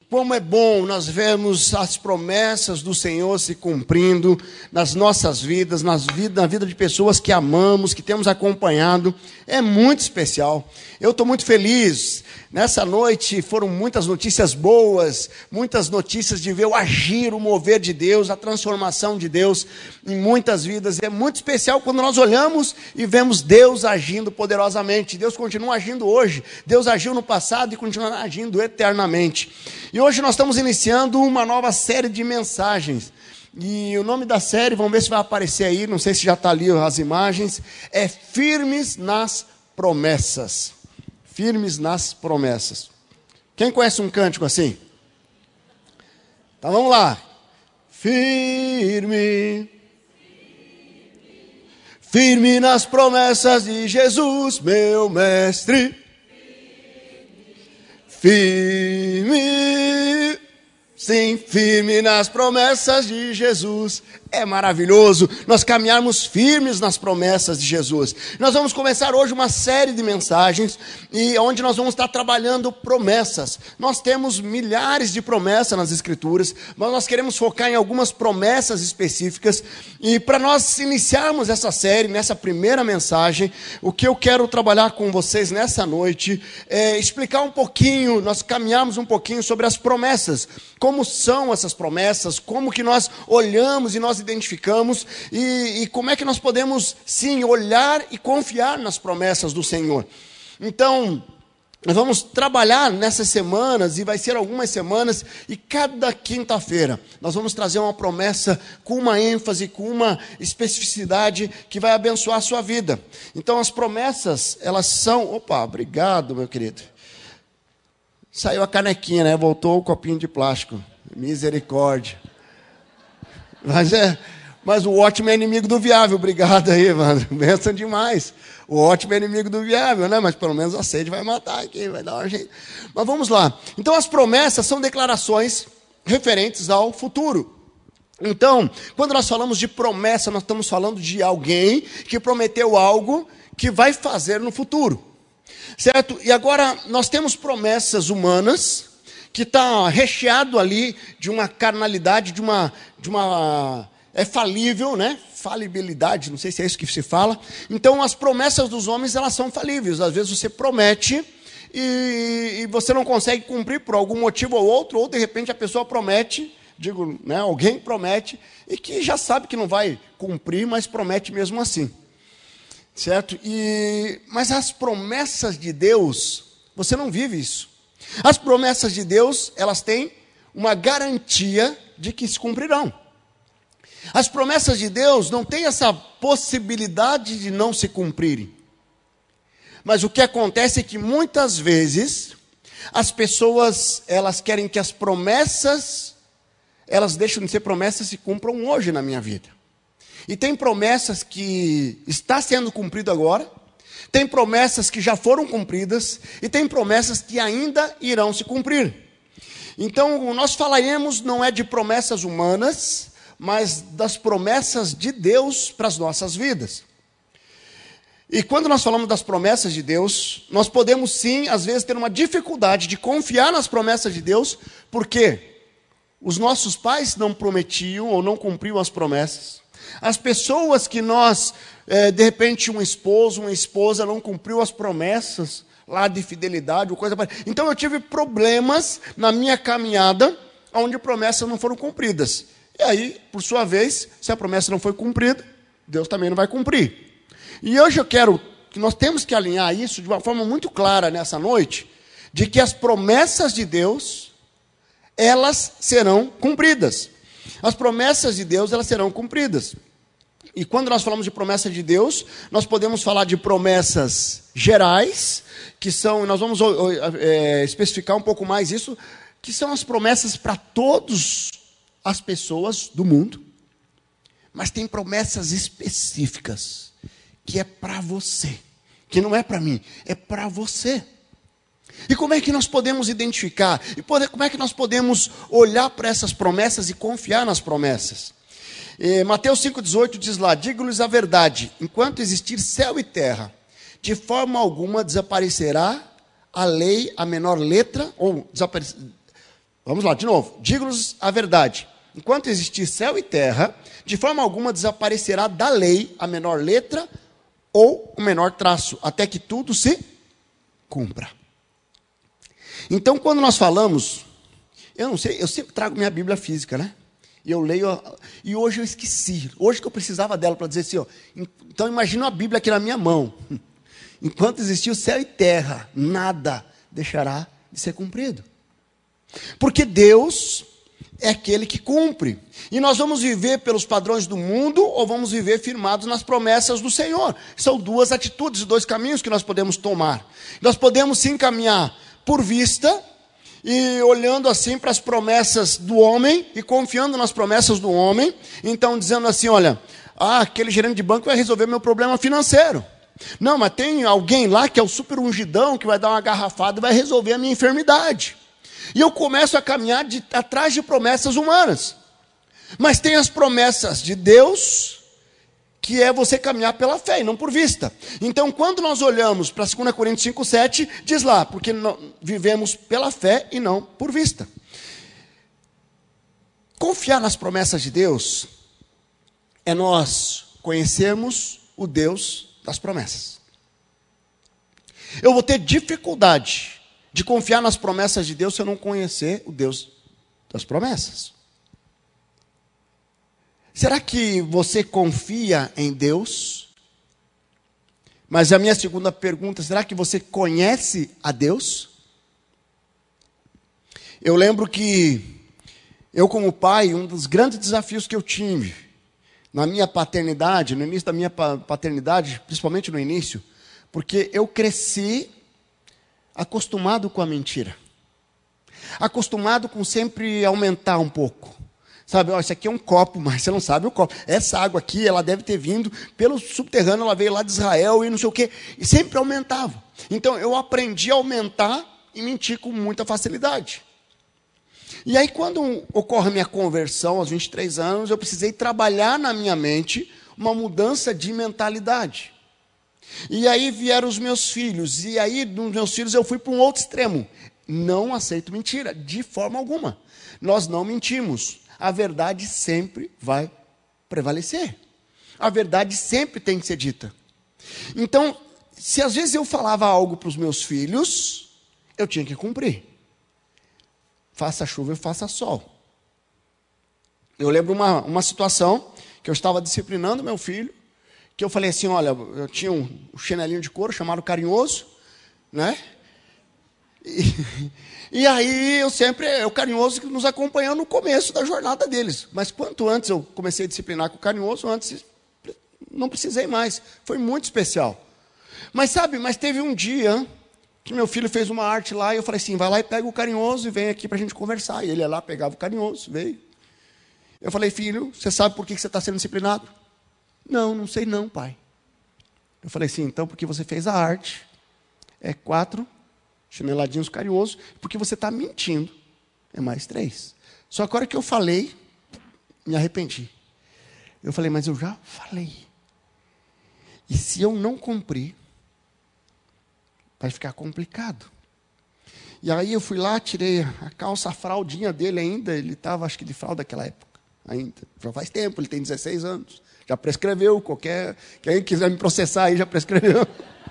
Como é bom nós vermos as promessas do Senhor se cumprindo nas nossas vidas, na vida de pessoas que amamos, que temos acompanhado. É muito especial. Eu estou muito feliz. Nessa noite foram muitas notícias boas, muitas notícias de ver o agir, o mover de Deus, a transformação de Deus em muitas vidas. É muito especial quando nós olhamos e vemos Deus agindo poderosamente. Deus continua agindo hoje. Deus agiu no passado e continua agindo eternamente. E hoje nós estamos iniciando uma nova série de mensagens. E o nome da série, vamos ver se vai aparecer aí, não sei se já está ali as imagens, é Firmes nas Promessas. Firmes nas promessas. Quem conhece um cântico assim? Então vamos lá. Firme. Firme nas promessas de Jesus, meu mestre. Firme. Sim, firme nas promessas de Jesus. É maravilhoso nós caminharmos firmes nas promessas de Jesus. Nós vamos começar hoje uma série de mensagens e onde nós vamos estar trabalhando promessas. Nós temos milhares de promessas nas Escrituras, mas nós queremos focar em algumas promessas específicas. E para nós iniciarmos essa série, nessa primeira mensagem, o que eu quero trabalhar com vocês nessa noite é explicar um pouquinho, nós caminharmos um pouquinho sobre as promessas. Como são essas promessas, como que nós olhamos e nós identificamos e como é que nós podemos, sim, olhar e confiar nas promessas do Senhor. Então, nós vamos trabalhar nessas semanas, e vai ser algumas semanas, e cada quinta-feira nós vamos trazer uma promessa com uma ênfase, com uma especificidade que vai abençoar a sua vida. Então, as promessas, elas são... Opa, obrigado, meu querido. Saiu a canequinha, né? Voltou o copinho de plástico. Misericórdia. Mas o ótimo é inimigo do viável. Obrigado aí, mano. Benção demais. O ótimo é inimigo do viável, né? Mas pelo menos a sede vai matar aqui, vai dar um jeito. Mas vamos lá. Então as promessas são declarações referentes ao futuro. Então, quando nós falamos de promessa, nós estamos falando de alguém que prometeu algo que vai fazer no futuro. Certo? E agora nós temos promessas humanas que está recheado ali de uma carnalidade, é falível, né? Falibilidade, não sei se é isso que se fala. Então as promessas dos homens, elas são falíveis. Às vezes você promete e você não consegue cumprir por algum motivo ou outro, ou de repente a pessoa promete, né? Alguém promete e que já sabe que não vai cumprir, mas promete mesmo assim. Certo? Mas as promessas de Deus, você não vive isso. As promessas de Deus, elas têm uma garantia de que se cumprirão. As promessas de Deus não têm essa possibilidade de não se cumprirem. Mas o que acontece é que muitas vezes as pessoas, elas querem que as promessas, elas deixam de ser promessas e se cumpram hoje na minha vida. E tem promessas que está sendo cumprido agora, tem promessas que já foram cumpridas, e tem promessas que ainda irão se cumprir. Então, nós falaremos não é de promessas humanas, mas das promessas de Deus para as nossas vidas. E quando nós falamos das promessas de Deus, nós podemos sim, às vezes, ter uma dificuldade de confiar nas promessas de Deus, porque os nossos pais não prometiam ou não cumpriam as promessas. As pessoas que nós, de repente, um esposo, uma esposa não cumpriu as promessas lá de fidelidade, ou coisa parecida. Então eu tive problemas na minha caminhada, onde promessas não foram cumpridas. E aí, por sua vez, se a promessa não foi cumprida, Deus também não vai cumprir. E hoje eu quero que nós temos que alinhar isso de uma forma muito clara nessa noite, de que as promessas de Deus, elas serão cumpridas. As promessas de Deus, elas serão cumpridas. E quando nós falamos de promessa de Deus, nós podemos falar de promessas gerais, que são, nós vamos especificar um pouco mais isso, que são as promessas para todas as pessoas do mundo. Mas tem promessas específicas, que é para você, que não é para mim, é para você. E como é que nós podemos identificar? E como é que nós podemos olhar para essas promessas e confiar nas promessas? Mateus 5,18 diz lá: digo-lhes a verdade, enquanto existir céu e terra, de forma alguma desaparecerá a lei, a menor letra, ou Vamos lá, de novo. Digo-lhes a verdade. Enquanto existir céu e terra, de forma alguma desaparecerá da lei a menor letra ou o menor traço, até que tudo se cumpra. Então, quando nós falamos, eu não sei, eu sempre trago minha Bíblia física, né? E eu leio, e hoje eu esqueci. Hoje que eu precisava dela para dizer assim, ó, então imagina a Bíblia aqui na minha mão. Enquanto existir o céu e terra, nada deixará de ser cumprido. Porque Deus é aquele que cumpre. E nós vamos viver pelos padrões do mundo ou vamos viver firmados nas promessas do Senhor. São duas atitudes, dois caminhos que nós podemos tomar. Nós podemos sim caminhar por vista e olhando assim para as promessas do homem e confiando nas promessas do homem. Então dizendo assim, olha, aquele gerente de banco vai resolver meu problema financeiro. Não, mas tem alguém lá que é o super ungidão que vai dar uma garrafada e vai resolver a minha enfermidade. E eu começo a caminhar atrás de promessas humanas. Mas tem as promessas de Deus, que é você caminhar pela fé e não por vista. Então, quando nós olhamos para 2 Coríntios 5,7, diz lá, porque vivemos pela fé e não por vista. Confiar nas promessas de Deus é nós conhecermos o Deus das promessas. Eu vou ter dificuldade de confiar nas promessas de Deus se eu não conhecer o Deus das promessas. Será que você confia em Deus? Mas a minha segunda pergunta, será que você conhece a Deus? Eu lembro que eu como pai, um dos grandes desafios que eu tive na minha paternidade, no início da minha paternidade, principalmente no início, porque eu cresci acostumado com a mentira. Acostumado com sempre aumentar um pouco. Sabe, ó, isso aqui é um copo, mas você não sabe o copo. Essa água aqui, ela deve ter vindo pelo subterrâneo, ela veio lá de Israel e não sei o quê. E sempre aumentava. Então, eu aprendi a aumentar e mentir com muita facilidade. E aí, quando ocorre a minha conversão, aos 23 anos, eu precisei trabalhar na minha mente uma mudança de mentalidade. E aí vieram os meus filhos. E aí, dos meus filhos, eu fui para um outro extremo. Não aceito mentira, de forma alguma. Nós não mentimos. A verdade sempre vai prevalecer. A verdade sempre tem que ser dita. Então, se às vezes eu falava algo para os meus filhos, eu tinha que cumprir. Faça chuva e faça sol. Eu lembro uma situação que eu estava disciplinando meu filho, que eu falei assim, olha, eu tinha um chinelinho de couro chamado Carinhoso, né? E aí o Carinhoso que nos acompanhou no começo da jornada deles. Mas quanto antes eu comecei a disciplinar com o Carinhoso, antes não precisei mais. Foi muito especial. Mas teve um dia que meu filho fez uma arte lá e eu falei assim, vai lá e pega o Carinhoso e vem aqui para a gente conversar. E ele ia lá, pegava o Carinhoso, veio. Eu falei, filho, você sabe por que você está sendo disciplinado? Não sei não, pai. Eu falei assim, então porque você fez a arte, é 4 chineladinhos Carinhoso, porque você está mentindo, é mais 3. Só que a hora que eu falei, me arrependi. Eu falei, mas eu já falei. E se eu não cumprir, vai ficar complicado. E aí eu fui lá, tirei a calça, a fraldinha dele ainda, ele estava acho que de fralda naquela época, ainda, já faz tempo, ele tem 16 anos, já prescreveu, quem quiser me processar aí já prescreveu.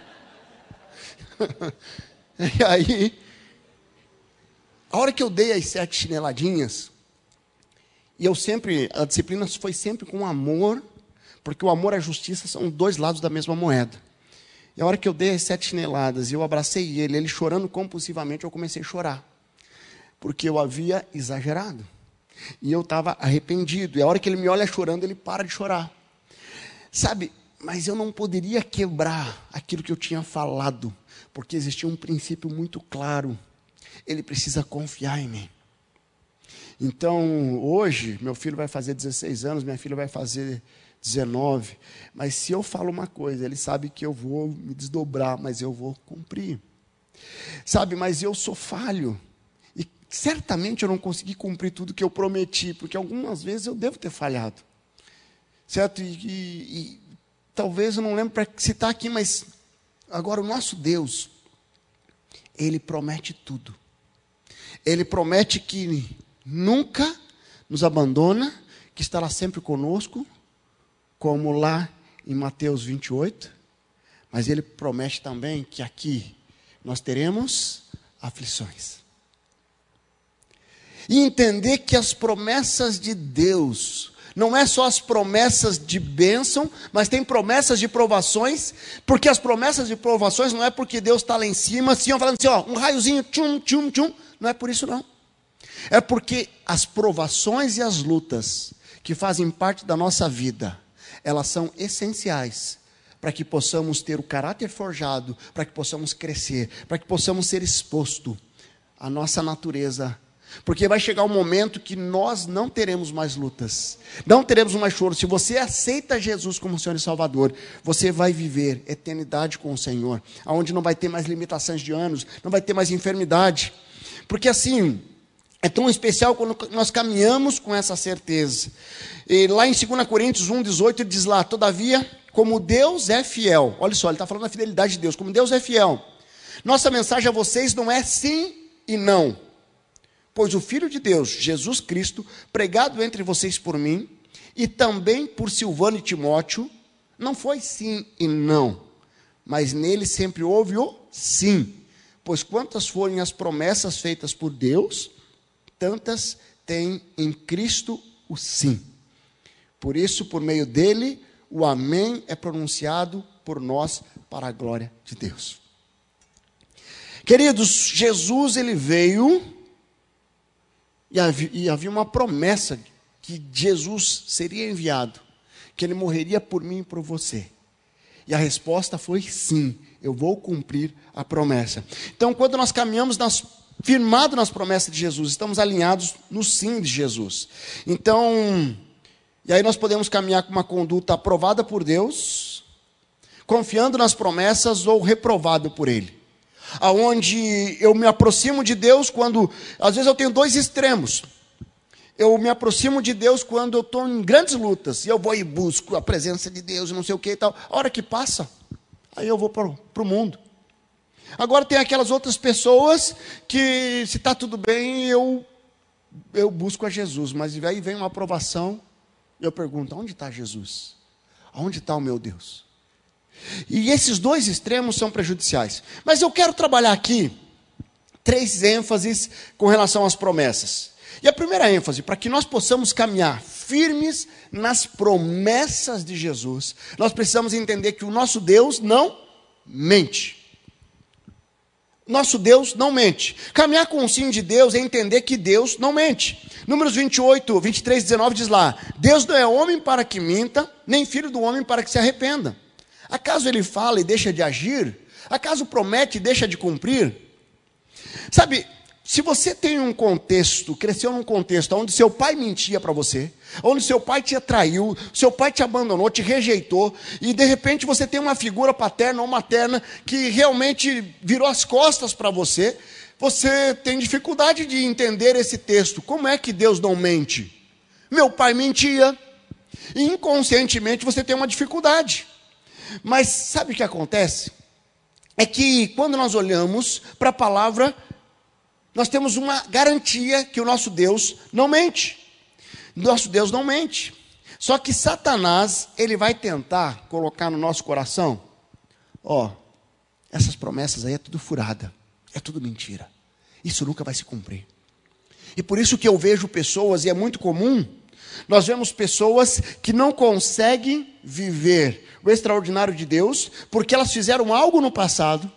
E aí, a hora que eu dei as 7 chineladinhas, e a disciplina foi sempre com amor, porque o amor e a justiça são 2 lados da mesma moeda. E a hora que eu dei as 7 chineladas, e eu abracei ele chorando compulsivamente, eu comecei a chorar. Porque eu havia exagerado. E eu estava arrependido. E a hora que ele me olha chorando, ele para de chorar. Sabe, mas eu não poderia quebrar aquilo que eu tinha falado, porque existia um princípio muito claro. Ele precisa confiar em mim. Então, hoje, meu filho vai fazer 16 anos, minha filha vai fazer 19. Mas se eu falo uma coisa, ele sabe que eu vou me desdobrar, mas eu vou cumprir. Sabe, mas eu sou falho. E certamente eu não consegui cumprir tudo que eu prometi, porque algumas vezes eu devo ter falhado. Certo? E talvez eu não lembro para citar aqui, mas agora o nosso Deus, Ele promete tudo. Ele promete que nunca nos abandona, que estará sempre conosco, como lá em Mateus 28. Mas Ele promete também que aqui nós teremos aflições. E entender que as promessas de Deus não é só as promessas de bênção, mas tem promessas de provações, porque as promessas de provações não é porque Deus está lá em cima, assim, falando assim, ó, um raiozinho, tchum, tchum, tchum, não é por isso não. É porque as provações e as lutas que fazem parte da nossa vida, elas são essenciais para que possamos ter o caráter forjado, para que possamos crescer, para que possamos ser exposto à nossa natureza. Porque vai chegar um momento que nós não teremos mais lutas, não teremos mais choro. Se você aceita Jesus como Senhor e Salvador, você vai viver eternidade com o Senhor, onde não vai ter mais limitações de anos, não vai ter mais enfermidade. Porque assim, é tão especial quando nós caminhamos com essa certeza. E lá em 2 Coríntios 1,18, ele diz lá, todavia, como Deus é fiel. Olha só, ele está falando da fidelidade de Deus, como Deus é fiel. Nossa mensagem a vocês não é sim e não. Pois o Filho de Deus, Jesus Cristo, pregado entre vocês por mim, e também por Silvano e Timóteo, não foi sim e não, mas nele sempre houve o sim. Pois quantas forem as promessas feitas por Deus, tantas tem em Cristo o sim. Por isso, por meio dele, o amém é pronunciado por nós para a glória de Deus. Queridos, Jesus, ele veio... E havia uma promessa que Jesus seria enviado, que Ele morreria por mim e por você. E a resposta foi sim, eu vou cumprir a promessa. Então, quando nós caminhamos firmado nas promessas de Jesus, estamos alinhados no sim de Jesus. Então, e aí nós podemos caminhar com uma conduta aprovada por Deus, confiando nas promessas ou reprovado por Ele. Aonde eu me aproximo de Deus quando, às vezes eu tenho dois extremos. Eu me aproximo de Deus quando eu estou em grandes lutas, e eu vou e busco a presença de Deus, e não sei o que e tal. A hora que passa, aí eu vou para o mundo. Agora tem aquelas outras pessoas que, se está tudo bem, eu busco a Jesus, mas aí vem uma aprovação, e eu pergunto, onde está Jesus? Onde está o meu Deus? E esses dois extremos são prejudiciais. Mas eu quero trabalhar aqui 3 ênfases com relação às promessas. E a primeira ênfase, para que nós possamos caminhar firmes nas promessas de Jesus, nós precisamos entender que o nosso Deus não mente. Nosso Deus não mente. Caminhar com o sim de Deus é entender que Deus não mente. Números 28, 23, 19 diz lá, Deus não é homem para que minta, nem filho do homem para que se arrependa. Acaso ele fala e deixa de agir? Acaso promete e deixa de cumprir? Sabe, se você tem um contexto, cresceu num contexto onde seu pai mentia para você, onde seu pai te traiu, seu pai te abandonou, te rejeitou, e de repente você tem uma figura paterna ou materna que realmente virou as costas para você, você tem dificuldade de entender esse texto. Como é que Deus não mente? Meu pai mentia, e inconscientemente você tem uma dificuldade. Mas sabe o que acontece? É que quando nós olhamos para a palavra, nós temos uma garantia que o nosso Deus não mente. Nosso Deus não mente. Só que Satanás, ele vai tentar colocar no nosso coração, essas promessas aí é tudo furada, é tudo mentira. Isso nunca vai se cumprir. E por isso que eu vejo pessoas, e é muito comum, nós vemos pessoas que não conseguem viver o extraordinário de Deus, porque elas fizeram algo no passado,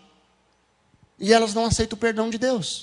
e elas não aceitam o perdão de Deus.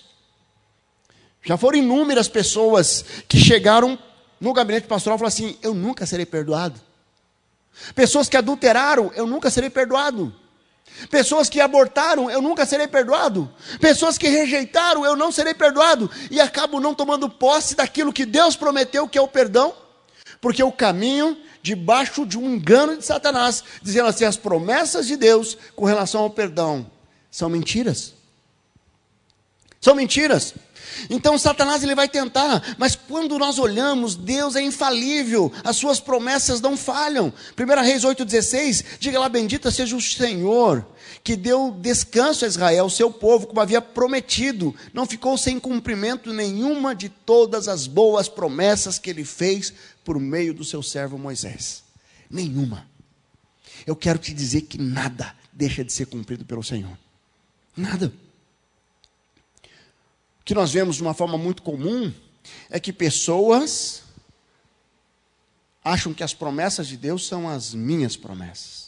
Já foram inúmeras pessoas que chegaram no gabinete pastoral e falaram assim, eu nunca serei perdoado. Pessoas que adulteraram, eu nunca serei perdoado. Pessoas que abortaram, eu nunca serei perdoado. Pessoas que rejeitaram, eu não serei perdoado. E acabam não tomando posse daquilo que Deus prometeu, que é o perdão, porque o caminho debaixo de um engano de Satanás, dizendo assim, as promessas de Deus com relação ao perdão são mentiras. São mentiras. Então Satanás ele vai tentar, mas quando nós olhamos, Deus é infalível, as suas promessas não falham. 1 Reis 8,16, diga lá, bendita seja o Senhor, que deu descanso a Israel, seu povo, como havia prometido, não ficou sem cumprimento nenhuma de todas as boas promessas que ele fez por meio do seu servo Moisés. Nenhuma. Eu quero te dizer que nada deixa de ser cumprido pelo Senhor. Nada. O que nós vemos de uma forma muito comum é que pessoas acham que as promessas de Deus são as minhas promessas.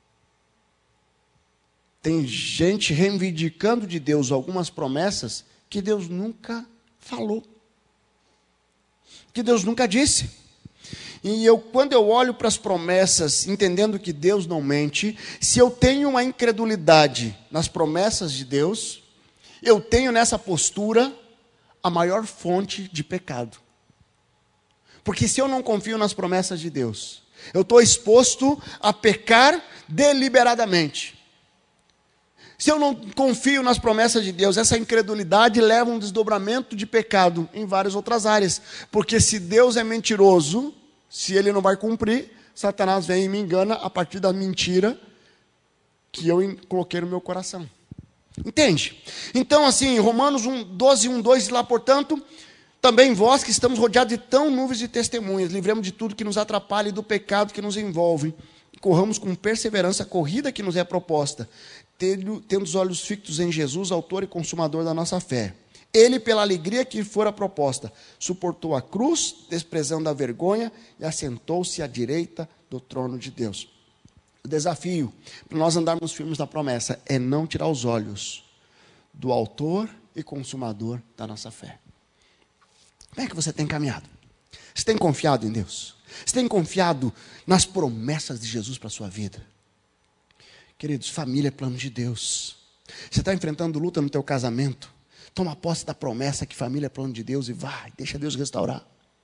Tem gente reivindicando de Deus algumas promessas que Deus nunca falou, que Deus nunca disse. E quando eu olho para as promessas, entendendo que Deus não mente, se eu tenho uma incredulidade nas promessas de Deus, eu tenho nessa postura a maior fonte de pecado. Porque se eu não confio nas promessas de Deus, eu estou exposto a pecar deliberadamente. Se eu não confio nas promessas de Deus, essa incredulidade leva a um desdobramento de pecado em várias outras áreas. Porque se Deus é mentiroso, se ele não vai cumprir, Satanás vem e me engana a partir da mentira que eu coloquei no meu coração. Entende? Então, assim, Romanos 12, 1, 2, lá, portanto, também vós que estamos rodeados de tão nuvens de testemunhas, livremos de tudo que nos atrapalha e do pecado que nos envolve, corramos com perseverança a corrida que nos é proposta, tendo os olhos fixos em Jesus, autor e consumador da nossa fé. Ele, pela alegria que fora proposta, suportou a cruz, desprezando a vergonha, e assentou-se à direita do trono de Deus. O desafio para nós andarmos firmes na promessa é não tirar os olhos do autor e consumador da nossa fé. Como é que você tem caminhado? Você tem confiado em Deus? Você tem confiado nas promessas de Jesus para a sua vida? Queridos, família é plano de Deus. Você está enfrentando luta no teu casamento? Toma posse da promessa que família é plano de Deus e vai, deixa Deus restaurar.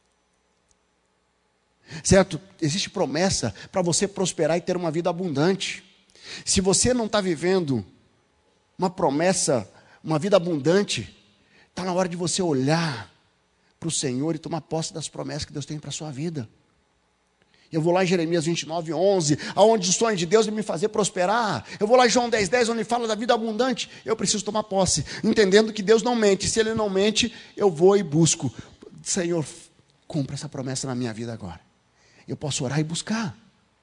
Certo? Existe promessa para você prosperar e ter uma vida abundante. Se você não está vivendo uma promessa, uma vida abundante, está na hora de você olhar para o Senhor e tomar posse das promessas que Deus tem para a sua vida. Eu vou lá em Jeremias 29, 11, aonde o sonho de Deus é me fazer prosperar. Eu vou lá em João 10, 10, onde fala da vida abundante. Eu preciso tomar posse, entendendo que Deus não mente. Se Ele não mente, eu vou e busco. Senhor, cumpra essa promessa na minha vida agora. Eu posso orar e buscar.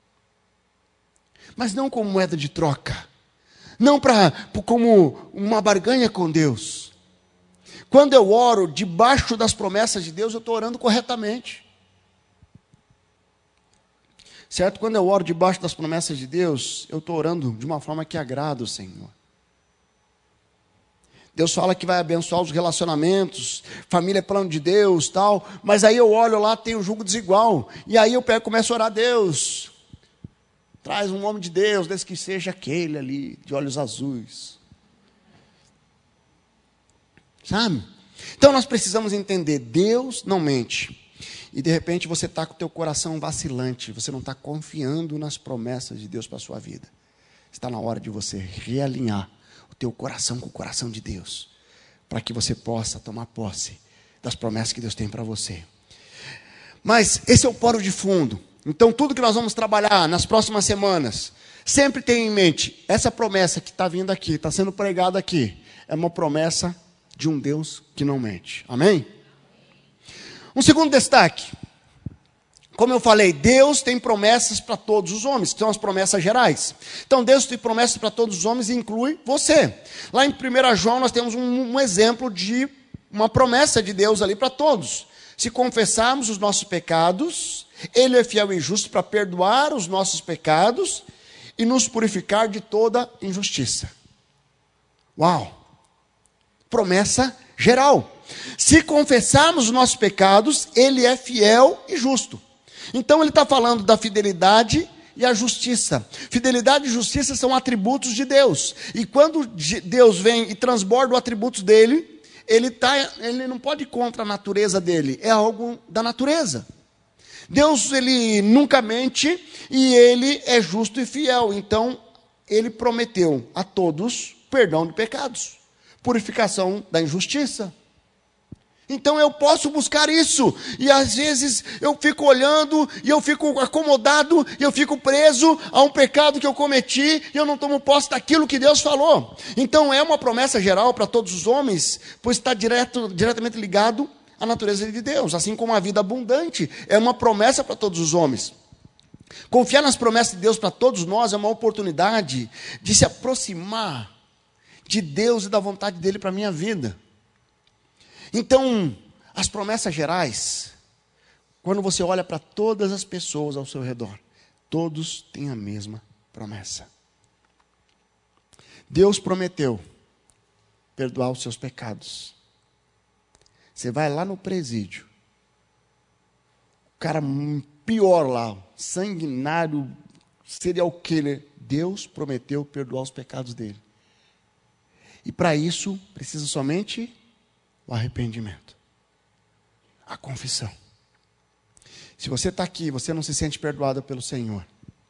Mas não como moeda de troca. Não como uma barganha com Deus. Quando eu oro debaixo das promessas de Deus, eu estou orando corretamente. Certo? Quando eu oro debaixo das promessas de Deus, eu estou orando de uma forma que agrada o Senhor. Deus fala que vai abençoar os relacionamentos, família é plano de Deus, tal, mas aí eu olho lá, tem um jugo desigual, e aí eu começo a orar a Deus, traz um homem de Deus, desde que seja aquele ali, de olhos azuis. Sabe? Então nós precisamos entender, Deus não mente. E de repente você está com o teu coração vacilante, você não está confiando nas promessas de Deus para a sua vida. Está na hora de você realinhar o teu coração com o coração de Deus, para que você possa tomar posse das promessas que Deus tem para você. Mas esse é o pano de fundo. Então tudo que nós vamos trabalhar nas próximas semanas, sempre tenha em mente, essa promessa que está vindo aqui, está sendo pregada aqui, é uma promessa de um Deus que não mente. Amém? Um segundo destaque. Como eu falei, Deus tem promessas para todos os homens, que são as promessas gerais. Então Deus tem promessas para todos os homens e inclui você. Lá em 1 João nós temos um exemplo de uma promessa de Deus ali para todos. Se confessarmos os nossos pecados, Ele é fiel e justo para perdoar os nossos pecados e nos purificar de toda injustiça. Uau! Promessa geral. Se confessarmos os nossos pecados, Ele é fiel e justo. Então ele está falando da fidelidade e a justiça. Fidelidade e justiça são atributos de Deus. E quando Deus vem e transborda os atributos dele, ele não pode ir contra a natureza dele. É algo da natureza. Deus, ele nunca mente e ele é justo e fiel. Então, ele prometeu a todos perdão de pecados, purificação da injustiça. Então eu posso buscar isso, e às vezes eu fico olhando, e eu fico acomodado, e eu fico preso a um pecado que eu cometi, e eu não tomo posse daquilo que Deus falou. Então é uma promessa geral para todos os homens, pois está diretamente ligado à natureza de Deus, assim como a vida abundante é uma promessa para todos os homens. Confiar nas promessas de Deus para todos nós é uma oportunidade de se aproximar de Deus e da vontade dEle para a minha vida. Então, as promessas gerais, quando você olha para todas as pessoas ao seu redor, todos têm a mesma promessa. Deus prometeu perdoar os seus pecados. Você vai lá no presídio, o cara pior lá, sanguinário, serial killer, Deus prometeu perdoar os pecados dele. E para isso, precisa somente o arrependimento, a confissão. Se você está aqui, você não se sente perdoado pelo Senhor,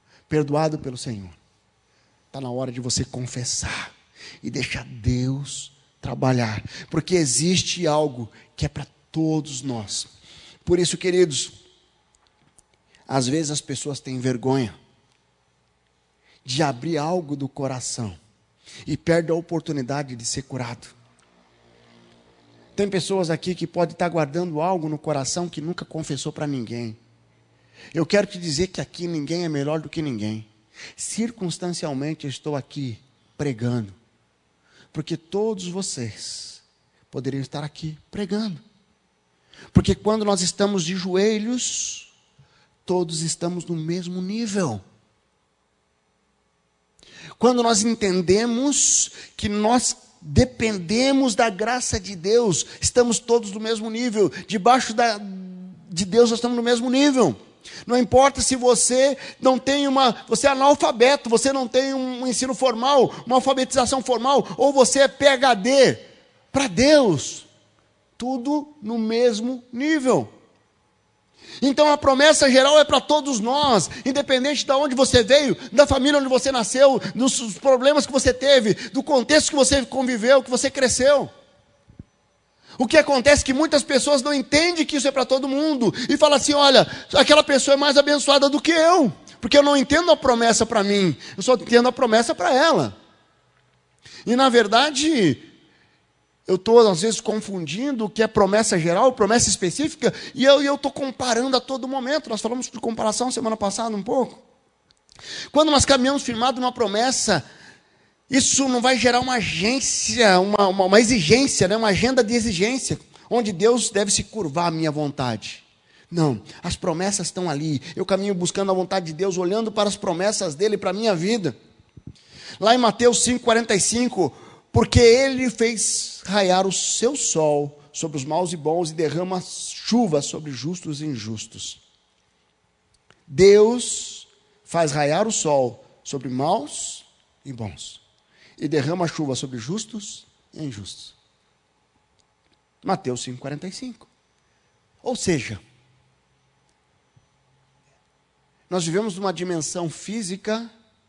está na hora de você confessar e deixar Deus trabalhar, porque existe algo que é para todos nós. Por isso, queridos, às vezes as pessoas têm vergonha de abrir algo do coração e perdem a oportunidade de ser curado. Tem pessoas aqui que podem estar guardando algo no coração que nunca confessou para ninguém. Eu quero te dizer que aqui ninguém é melhor do que ninguém. Circunstancialmente eu estou aqui pregando, porque todos vocês poderiam estar aqui pregando. Porque quando nós estamos de joelhos, todos estamos no mesmo nível. Quando nós entendemos que nós dependemos da graça de Deus, estamos todos no mesmo nível, debaixo de Deus nós estamos no mesmo nível. Não importa se você não tem você é analfabeto, você não tem um ensino formal, uma alfabetização formal, ou você é PhD, para Deus, tudo no mesmo nível. Então a promessa geral é para todos nós, independente de onde você veio, da família onde você nasceu, dos problemas que você teve, do contexto que você conviveu, que você cresceu. O que acontece é que muitas pessoas não entendem que isso é para todo mundo, e falam assim, olha, aquela pessoa é mais abençoada do que eu, porque eu não entendo a promessa para mim, eu só entendo a promessa para ela. E na verdade, eu estou às vezes confundindo o que é promessa geral, promessa específica, e eu estou comparando a todo momento. Nós falamos de comparação semana passada um pouco. Quando nós caminhamos firmado numa promessa, isso não vai gerar uma agência, uma exigência, né? Uma agenda de exigência, onde Deus deve se curvar à minha vontade. Não, as promessas estão ali. Eu caminho buscando a vontade de Deus, olhando para as promessas dele para a minha vida. Lá em Mateus 5,45, porque ele fez raiar o seu sol sobre os maus e bons e derrama chuva sobre justos e injustos. Deus faz raiar o sol sobre maus e bons e derrama chuva sobre justos e injustos. Mateus 5,45. Ou seja, nós vivemos numa dimensão física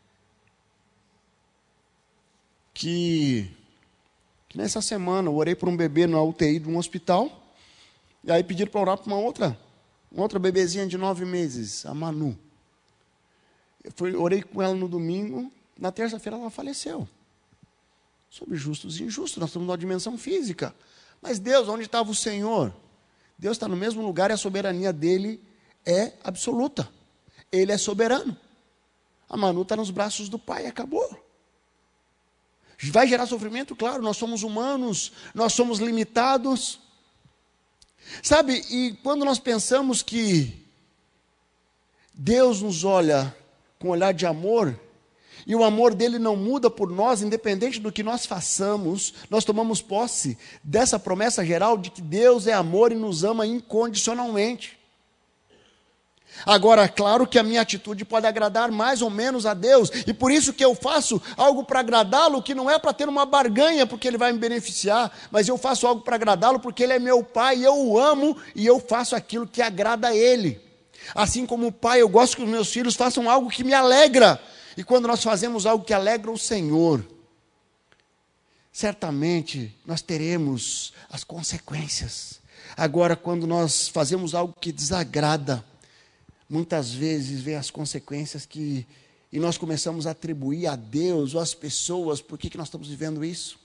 que nessa semana eu orei por um bebê na UTI de um hospital, e aí pediram para orar por uma outra bebezinha de 9 meses, a Manu. Orei com ela no domingo, na terça-feira ela faleceu. Sobre justos e injustos, nós estamos numa dimensão física. Mas Deus, onde estava o Senhor? Deus está no mesmo lugar e a soberania dele é absoluta. Ele é soberano. A Manu está nos braços do Pai, acabou. Vai gerar sofrimento? Claro, nós somos humanos, nós somos limitados. Sabe, e quando nós pensamos que Deus nos olha com um olhar de amor, e o amor dele não muda por nós, independente do que nós façamos, nós tomamos posse dessa promessa geral de que Deus é amor e nos ama incondicionalmente. Agora, claro que a minha atitude pode agradar mais ou menos a Deus, e por isso que eu faço algo para agradá-lo, que não é para ter uma barganha, porque ele vai me beneficiar, mas eu faço algo para agradá-lo, porque ele é meu pai, eu o amo, e eu faço aquilo que agrada a ele. Assim como o pai, eu gosto que os meus filhos façam algo que me alegra, e quando nós fazemos algo que alegra o Senhor, certamente nós teremos as consequências. Agora, quando nós fazemos algo que desagrada, muitas vezes vem as consequências e nós começamos a atribuir a Deus ou às pessoas por que nós estamos vivendo isso.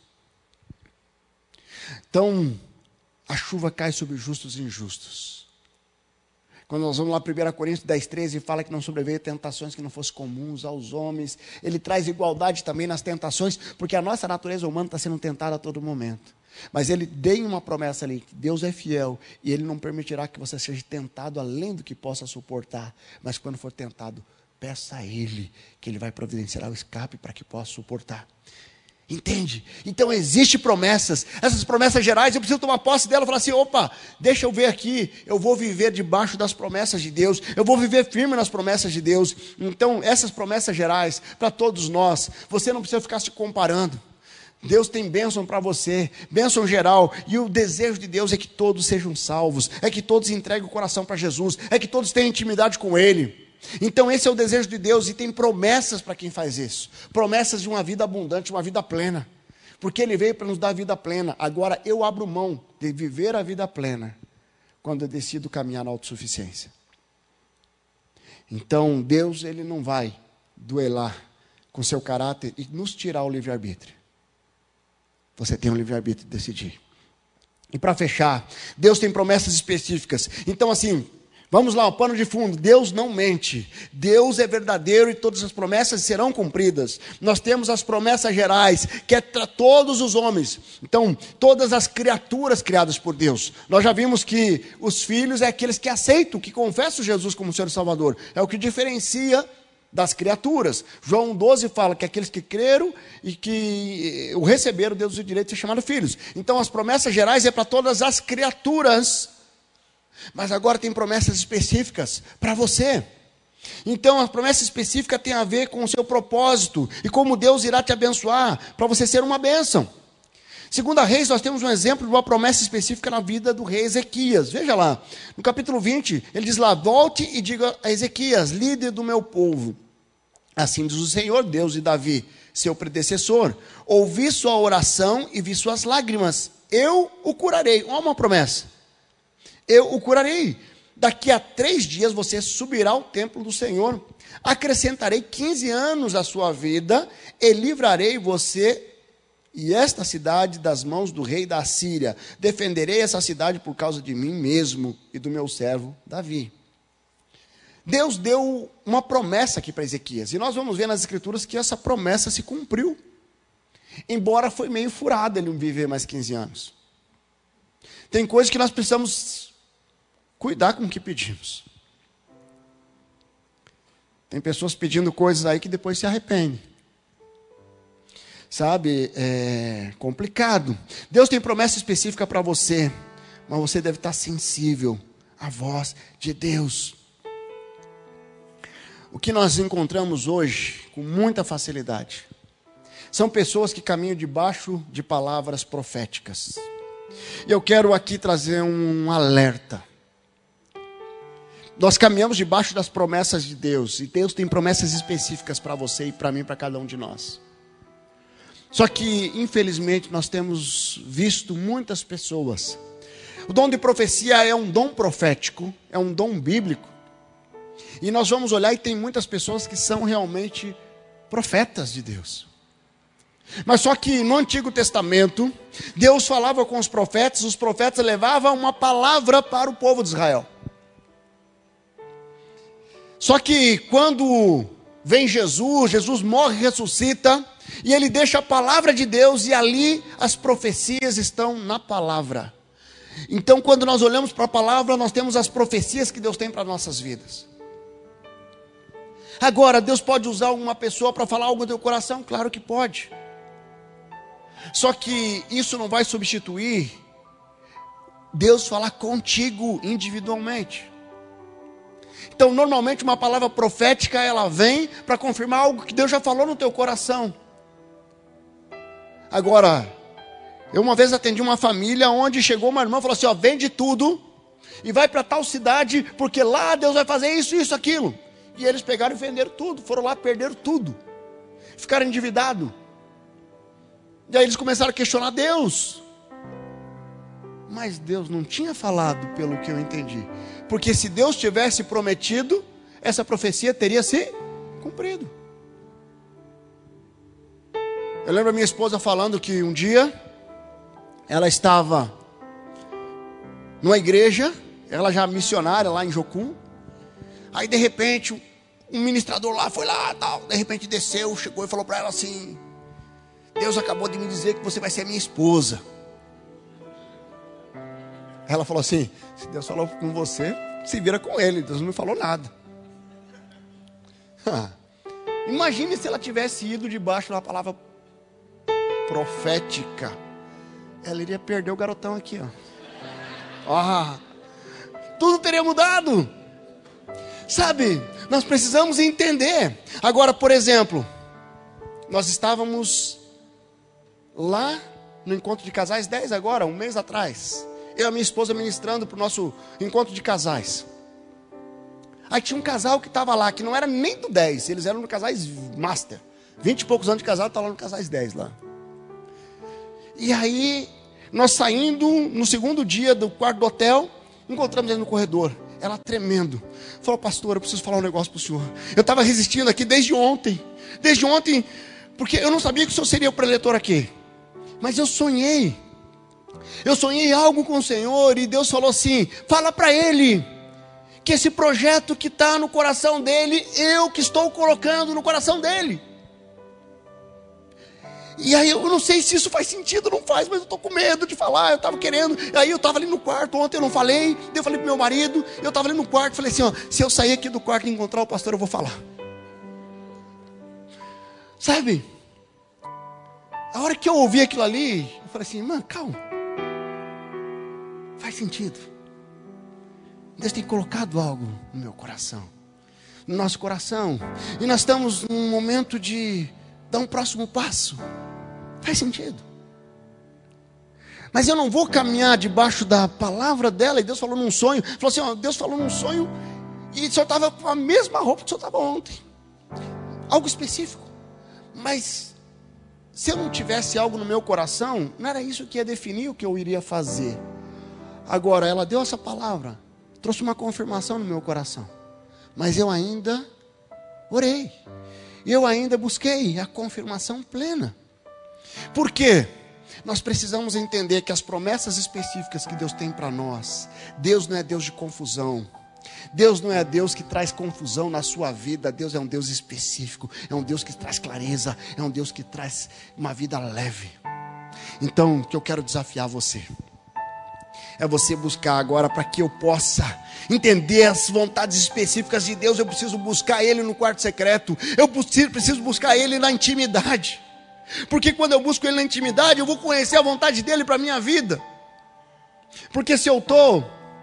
Então, a chuva cai sobre justos e injustos. Quando nós vamos lá, 1 Coríntios 10:13, fala que não sobreveio tentações que não fossem comuns aos homens. Ele traz igualdade também nas tentações, porque a nossa natureza humana está sendo tentada a todo momento. Mas ele tem uma promessa ali, que Deus é fiel, e ele não permitirá que você seja tentado além do que possa suportar. Mas quando for tentado, peça a ele, que ele vai providenciar o escape para que possa suportar. Entende? Então existem promessas, essas promessas gerais, eu preciso tomar posse dela e falar assim, opa, deixa eu ver aqui, eu vou viver debaixo das promessas de Deus, eu vou viver firme nas promessas de Deus. Então essas promessas gerais, para todos nós, você não precisa ficar se comparando. Deus tem bênção para você, bênção geral, e o desejo de Deus é que todos sejam salvos, é que todos entreguem o coração para Jesus, é que todos tenham intimidade com Ele. Então esse é o desejo de Deus, e tem promessas para quem faz isso, promessas de uma vida abundante, uma vida plena, porque Ele veio para nos dar vida plena. Agora eu abro mão de viver a vida plena, quando eu decido caminhar na autossuficiência. Então Deus, Ele não vai duelar com seu caráter e nos tirar o livre-arbítrio. Você tem um livre-arbítrio de decidir. E para fechar, Deus tem promessas específicas. Então assim, vamos lá, o pano de fundo, Deus não mente, Deus é verdadeiro e todas as promessas serão cumpridas. Nós temos as promessas gerais, que é para todos os homens, então todas as criaturas criadas por Deus. Nós já vimos que os filhos é aqueles que aceitam, que confessam Jesus como Senhor e Salvador, é o que diferencia das criaturas. João 12 fala que aqueles que creram e que o receberam, Deus o direito de ser chamados filhos. Então as promessas gerais é para todas as criaturas. Mas agora tem promessas específicas para você. Então a promessa específica tem a ver com o seu propósito e como Deus irá te abençoar para você ser uma bênção. Segunda Reis, nós temos um exemplo de uma promessa específica na vida do rei Ezequias. Veja lá, no capítulo 20, ele diz lá, volte e diga a Ezequias, líder do meu povo. Assim diz o Senhor, Deus de Davi, seu predecessor, ouvi sua oração e vi suas lágrimas, eu o curarei. Olha uma promessa. Eu o curarei. Daqui a 3 dias você subirá ao templo do Senhor. Acrescentarei 15 anos à sua vida e livrarei você e esta cidade das mãos do rei da Assíria. Defenderei essa cidade por causa de mim mesmo e do meu servo Davi. Deus deu uma promessa aqui para Ezequias. E nós vamos ver nas escrituras que essa promessa se cumpriu. Embora foi meio furado ele viver mais 15 anos. Tem coisas que nós precisamos cuidar com o que pedimos. Tem pessoas pedindo coisas aí que depois se arrependem. Sabe, é complicado. Deus tem promessa específica para você, mas você deve estar sensível à voz de Deus. O que nós encontramos hoje, com muita facilidade, são pessoas que caminham debaixo de palavras proféticas. E eu quero aqui trazer um alerta. Nós caminhamos debaixo das promessas de Deus, e Deus tem promessas específicas para você e para mim, para cada um de nós. Só que, infelizmente, nós temos visto muitas pessoas. O dom de profecia é um dom profético, é um dom bíblico. E nós vamos olhar e tem muitas pessoas que são realmente profetas de Deus. Mas só que no Antigo Testamento, Deus falava com os profetas levavam uma palavra para o povo de Israel. Só que quando vem Jesus morre e ressuscita, e ele deixa a palavra de Deus, e ali as profecias estão na palavra. Então quando nós olhamos para a palavra, nós temos as profecias que Deus tem para nossas vidas. Agora, Deus pode usar uma pessoa para falar algo no teu coração? Claro que pode. Só que isso não vai substituir Deus falar contigo individualmente. Então, normalmente uma palavra profética, ela vem para confirmar algo que Deus já falou no teu coração. Agora, eu uma vez atendi uma família onde chegou uma irmã e falou assim, ó, vende tudo e vai para tal cidade, porque lá Deus vai fazer isso, isso, aquilo. E eles pegaram e venderam tudo, foram lá, perderam tudo. Ficaram endividados. E aí eles começaram a questionar Deus. Mas Deus não tinha falado, pelo que eu entendi. Porque se Deus tivesse prometido, essa profecia teria se cumprido. Eu lembro a minha esposa falando que um dia ela estava numa igreja, ela já missionária lá em Jocum. Aí de repente um ministrador lá foi lá, tal, de repente desceu, chegou e falou para ela assim: Deus acabou de me dizer que você vai ser minha esposa. Ela falou assim: se Deus falou com você, se vira com ele. Deus não me falou nada. Imagine se ela tivesse ido debaixo da palavra profética. Ela iria perder o garotão aqui, ó. Tudo teria mudado. Sabe, nós precisamos entender. Agora, por exemplo, nós estávamos lá no encontro de casais 10 agora, um mês atrás. Eu e a minha esposa ministrando para o nosso encontro de casais. Aí tinha um casal que estava lá, que não era nem do 10, eles eram no casais master. 20 e poucos anos de casado, estava lá no casais 10 lá. E aí, nós saindo no segundo dia do quarto do hotel, encontramos ele no corredor. Ela tremendo. Falou: pastor, eu preciso falar um negócio para o senhor. Eu estava resistindo aqui desde ontem. Desde ontem, porque eu não sabia que o senhor seria o preletor aqui. Mas eu sonhei. Eu sonhei algo com o Senhor e Deus falou assim: fala para ele que esse projeto que está no coração dele, eu que estou colocando no coração dele. E aí eu não sei se isso faz sentido, não faz, mas eu estou com medo de falar, eu estava querendo. Aí eu estava ali no quarto, ontem eu não falei, eu falei para meu marido, eu estava ali no quarto, falei assim: ó, se eu sair aqui do quarto e encontrar o pastor, eu vou falar. Sabe, a hora que eu ouvi aquilo ali, eu falei assim: mano, calma, faz sentido. Deus tem colocado algo no meu coração, no nosso coração, e nós estamos num momento de dar um próximo passo. Faz sentido. Mas eu não vou caminhar debaixo da palavra dela. E Deus falou num sonho. Falou assim: ó, Deus falou num sonho e o senhor estava com a mesma roupa que o senhor estava ontem. Algo específico. Mas se eu não tivesse algo no meu coração, não era isso que ia definir o que eu iria fazer. Agora, ela deu essa palavra, trouxe uma confirmação no meu coração. Mas eu ainda orei. Eu ainda busquei a confirmação plena. Por quê? Nós precisamos entender que as promessas específicas que Deus tem para nós, Deus não é Deus de confusão. Deus não é Deus que traz confusão na sua vida. Deus é um Deus específico. É um Deus que traz clareza. É um Deus que traz uma vida leve. Então, o que eu quero desafiar você é você buscar agora, para que eu possa entender as vontades específicas de Deus. Eu preciso buscar Ele no quarto secreto. Eu preciso buscar Ele na intimidade. Porque quando eu busco Ele na intimidade, eu vou conhecer a vontade dEle para a minha vida. Porque se eu estou,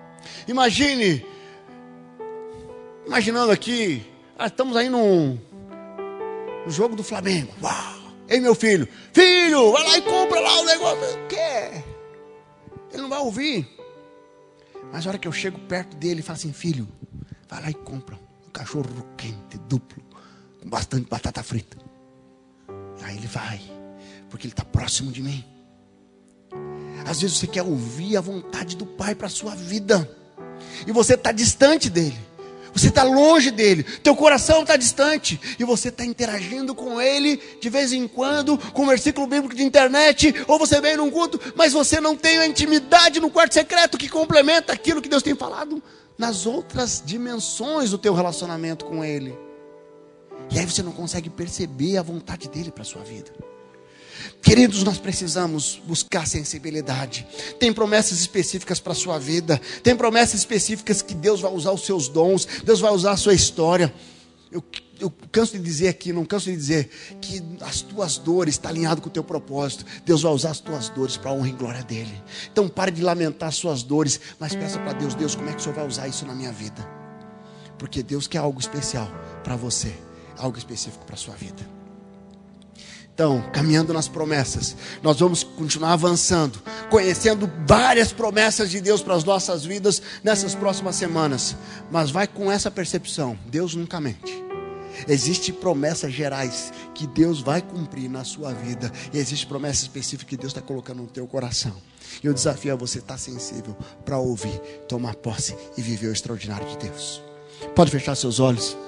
imaginando aqui, estamos aí no jogo do Flamengo. Uau! Ei, meu filho, vai lá e compra lá o negócio. O quê? Ele não vai ouvir. Mas a hora que eu chego perto dele, ele fala assim: filho, vai lá e compra um cachorro quente, duplo, com bastante batata frita. Aí ele vai, porque ele está próximo de mim. Às vezes você quer ouvir a vontade do Pai para a sua vida, e você está distante dele. Você está longe dele, teu coração está distante, e você está interagindo com ele de vez em quando, com um versículo bíblico de internet, ou você vem num culto, mas você não tem a intimidade no quarto secreto que complementa aquilo que Deus tem falado nas outras dimensões do teu relacionamento com ele. E aí você não consegue perceber a vontade dele para a sua vida. Queridos, nós precisamos buscar sensibilidade. Tem promessas específicas para a sua vida. Tem promessas específicas que Deus vai usar os seus dons. Deus vai usar a sua história. Eu canso de dizer aqui, não canso de dizer que as tuas dores estão alinhadas com o teu propósito. Deus vai usar as tuas dores para a honra e glória dele. Então pare de lamentar as suas dores, mas peça para Deus: Deus, como é que o Senhor vai usar isso na minha vida? Porque Deus quer algo especial para você, algo específico para a sua vida. Então, caminhando nas promessas, nós vamos continuar avançando, conhecendo várias promessas de Deus para as nossas vidas nessas próximas semanas. Mas vai com essa percepção: Deus nunca mente. Existem promessas gerais que Deus vai cumprir na sua vida. E existe promessa específica que Deus está colocando no teu coração. E eu desafio a você estar sensível para ouvir, tomar posse e viver o extraordinário de Deus. Pode fechar seus olhos.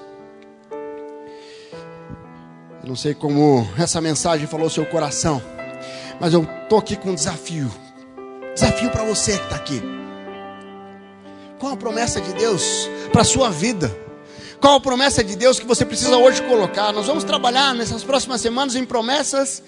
Eu não sei como essa mensagem falou ao seu coração, mas eu estou aqui com um desafio. Desafio para você que está aqui. Qual a promessa de Deus para a sua vida? Qual a promessa de Deus que você precisa hoje colocar? Nós vamos trabalhar nessas próximas semanas em promessas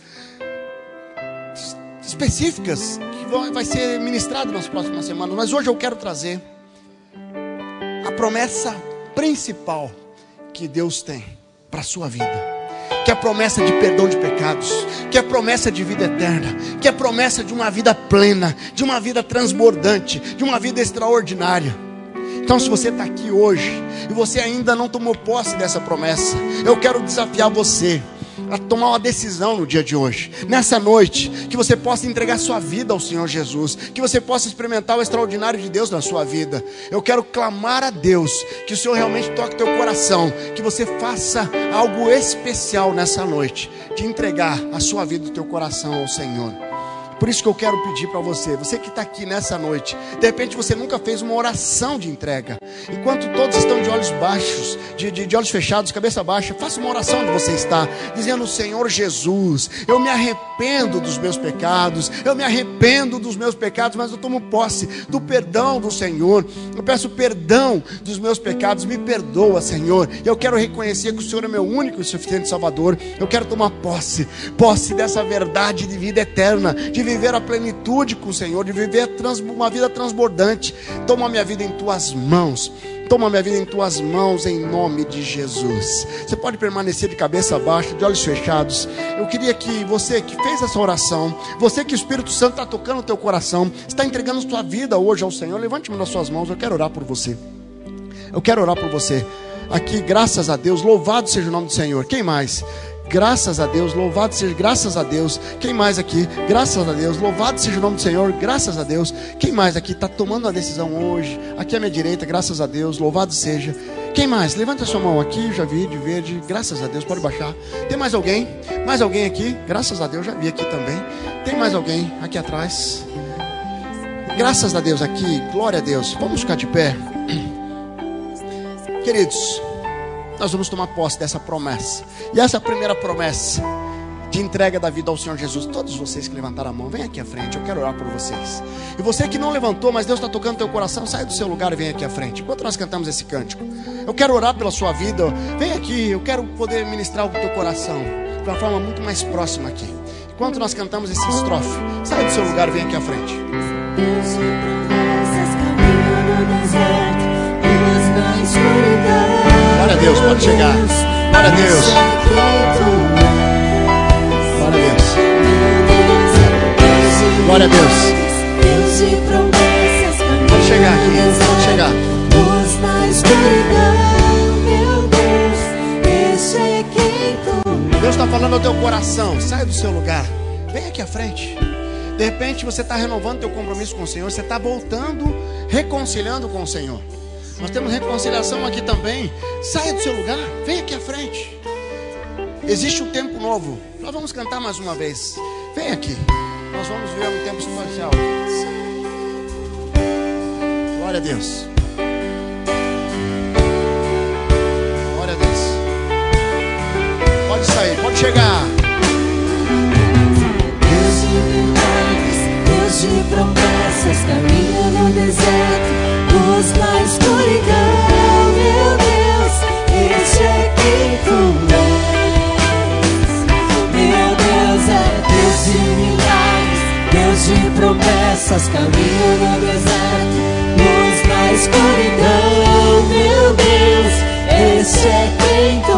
específicas que vai ser ministrado nas próximas semanas. Mas hoje eu quero trazer a promessa principal que Deus tem para a sua vida. Que é a promessa de perdão de pecados, que é a promessa de vida eterna, que é a promessa de uma vida plena, de uma vida transbordante, de uma vida extraordinária. Então, se você está aqui hoje e você ainda não tomou posse dessa promessa, eu quero desafiar você a tomar uma decisão no dia de hoje, nessa noite, que você possa entregar sua vida ao Senhor Jesus, que você possa experimentar o extraordinário de Deus na sua vida. Eu quero clamar a Deus, que o Senhor realmente toque teu coração, que você faça algo especial nessa noite, de entregar a sua vida e o teu coração ao Senhor. Por isso que eu quero pedir para você que está aqui nessa noite, de repente você nunca fez uma oração de entrega. Enquanto todos estão de olhos baixos, de olhos fechados, cabeça baixa, faça uma oração onde você está, dizendo: Senhor Jesus, eu me arrependo dos meus pecados, mas eu tomo posse do perdão do Senhor. Eu peço perdão dos meus pecados, me perdoa, Senhor. Eu quero reconhecer que o Senhor é meu único e suficiente Salvador. Eu quero tomar posse dessa verdade de vida eterna, de viver a plenitude com o Senhor, de viver uma vida transbordante. Toma minha vida em tuas mãos. Toma minha vida em tuas mãos, em nome de Jesus. Você pode permanecer de cabeça baixa, de olhos fechados. Eu queria que você que fez essa oração, você que o Espírito Santo está tocando no teu coração, está entregando sua vida hoje ao Senhor, levante-me nas suas mãos. Eu quero orar por você. Aqui, graças a Deus, louvado seja o nome do Senhor. Quem mais? Graças a Deus, louvado seja, graças a Deus. Quem mais aqui? Graças a Deus, louvado seja o nome do Senhor, graças a Deus. Quem mais aqui está tomando uma decisão hoje? Aqui à minha direita, graças a Deus, louvado seja. Quem mais? Levanta a sua mão aqui, já vi de verde, graças a Deus, pode baixar. Tem mais alguém? Mais alguém aqui? Graças a Deus, já vi aqui também. Tem mais alguém aqui atrás? Graças a Deus aqui, glória a Deus. Vamos ficar de pé. Queridos, nós vamos tomar posse dessa promessa. E essa primeira promessa de entrega da vida ao Senhor Jesus, todos vocês que levantaram a mão, vem aqui à frente, eu quero orar por vocês. E você que não levantou, mas Deus está tocando teu coração, sai do seu lugar e vem aqui à frente, enquanto nós cantamos esse cântico. Eu quero orar pela sua vida, vem aqui, eu quero poder ministrar o teu coração de uma forma muito mais próxima aqui. Enquanto nós cantamos esse estrofe, sai do seu lugar e vem aqui à frente. Glória a Deus, pode chegar. Glória a Deus. Glória a Deus. Glória a Deus. Pode chegar aqui, pode chegar. Deus está falando ao teu coração. Sai do seu lugar, vem aqui à frente. De repente você está renovando teu compromisso com o Senhor. Você está voltando, reconciliando com o Senhor. Nós temos reconciliação aqui também. Saia do seu lugar, vem aqui à frente. Existe um tempo novo. Nós vamos cantar mais uma vez. Vem aqui. Nós vamos viver um tempo especial. Glória a Deus. Glória a Deus. Pode sair, pode chegar. Deus de milagres, Deus de promessas, caminho no deserto, luz na escuridão. Meu Deus, este é quem tu és. Meu Deus é Deus de milagres, Deus de promessas, caminho no deserto, luz na escuridão. Meu Deus, este é quem tu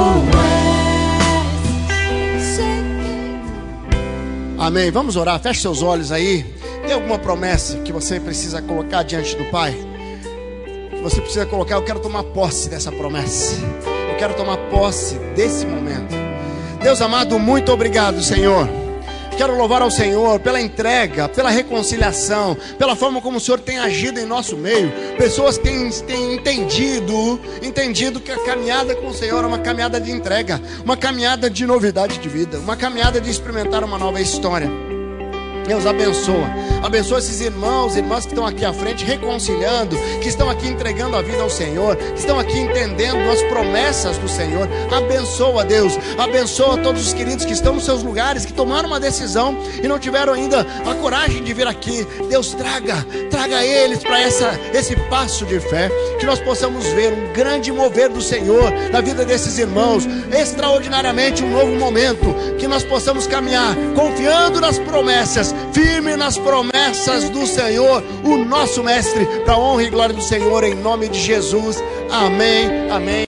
és. Amém, vamos orar, feche seus olhos aí. Tem alguma promessa que você precisa colocar diante do Pai? Que você precisa colocar, eu quero tomar posse dessa promessa. Eu quero tomar posse desse momento. Deus amado, muito obrigado, Senhor. Quero louvar ao Senhor pela entrega, pela reconciliação, pela forma como o Senhor tem agido em nosso meio. Pessoas têm entendido que a caminhada com o Senhor é uma caminhada de entrega, uma caminhada de novidade de vida, uma caminhada de experimentar uma nova história. Deus abençoa esses irmãos e irmãs que estão aqui à frente reconciliando, que estão aqui entregando a vida ao Senhor, que estão aqui entendendo as promessas do Senhor. Abençoa, Deus, abençoa todos os queridos que estão nos seus lugares, que tomaram uma decisão e não tiveram ainda a coragem de vir aqui. Deus, traga eles para esse passo de fé, que nós possamos ver um grande mover do Senhor na vida desses irmãos, extraordinariamente um novo momento, que nós possamos caminhar confiando nas promessas, firme nas promessas do Senhor, o nosso Mestre, para a honra e glória do Senhor, em nome de Jesus. Amém, amém.